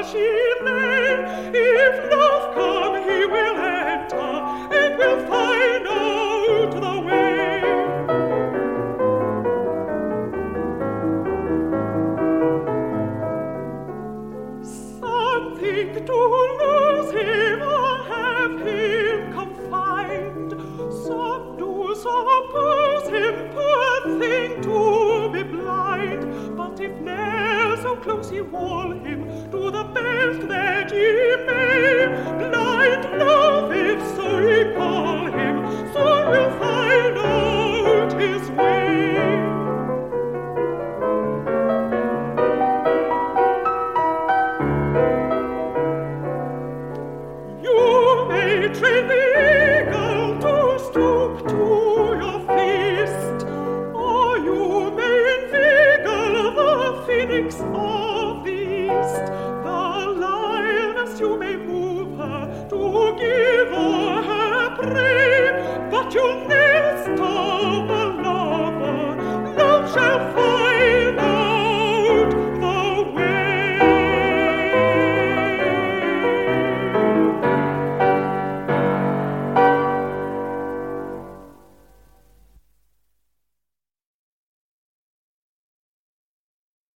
she may. If love come, he will enter, and will find out the way. Some think to lose him or have him confined. Some do suppose him, poor thing, to be blind. But if ne'er so close ye wall him, do the best that ye may. Blind love, if so ye call him, soon will find out his way. You may train the eagle to stoop to your feast, or you may inveigle the phoenix of the east. The lioness you may